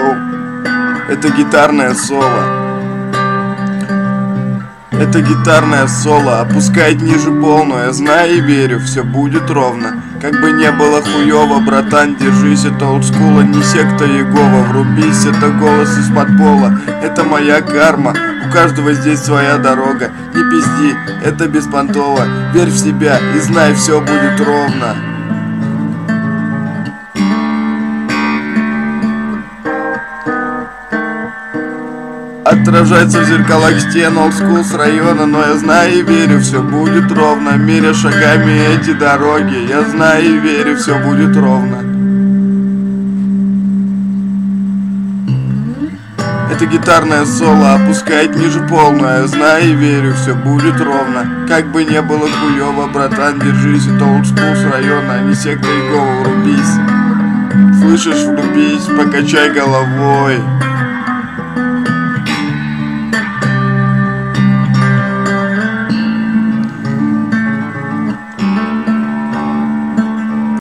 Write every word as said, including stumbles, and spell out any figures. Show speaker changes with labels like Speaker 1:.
Speaker 1: Йоу, это гитарное соло. Это гитарное соло опускает ниже полную. Я знаю и верю, все будет ровно. Как бы не было хуёво, братан, держись. Это олдскула, не секта Иегова. Врубись, это голос из-под пола. Это моя карма, у каждого здесь своя дорога. Не пизди, это беспонтово. Верь в себя и знай, все будет ровно. Отражается в зеркалах стен олдскул с района. Но я знаю и верю, все будет ровно. Меря шагами эти дороги. Я знаю и верю, все будет ровно. Это гитарное соло опускает ниже полную. Я знаю и верю, все будет ровно. Как бы не было хуёво, братан, держись. Это олдскул с района, а не секта Иегова. Врубись, слышишь, врубись, покачай головой.